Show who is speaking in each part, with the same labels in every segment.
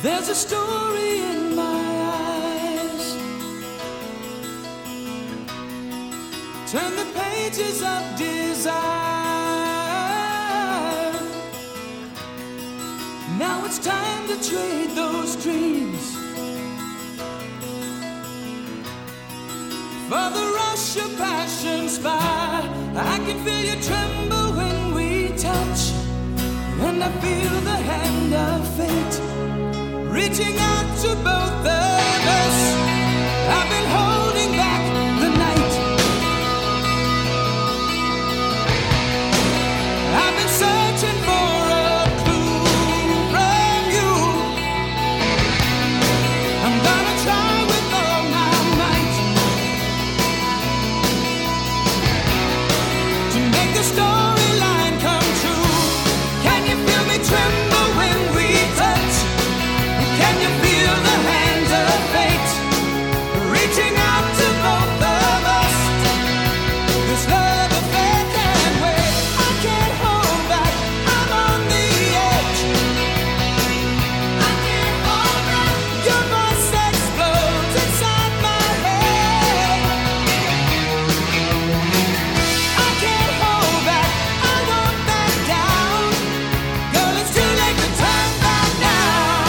Speaker 1: There's a story in my eyes. Turn the pages of desire. Now it's time to trade those dreams for the rush of passion's fire. I can feel you tremble when we touch, and I feel the hand of fate reaching out to both of us. I've been holding back the night. I've been searching for a clue from you. I'm gonna try with all my might to make the storyline come true. Can you feel me tremble when we touch? Can you feel the hands of fate reaching out to both of us? This love affair can't wait. I can't hold back. I'm on the edge. I can't hold back. Your voice explodes inside my head. I can't hold back. I won't back down. Girl, it's too late to turn back now.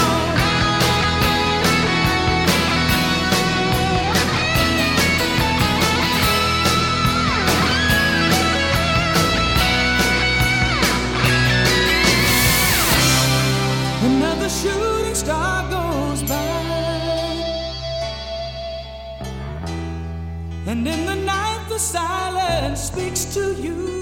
Speaker 1: Another shooting star goes by, and in the night the silence speaks to you.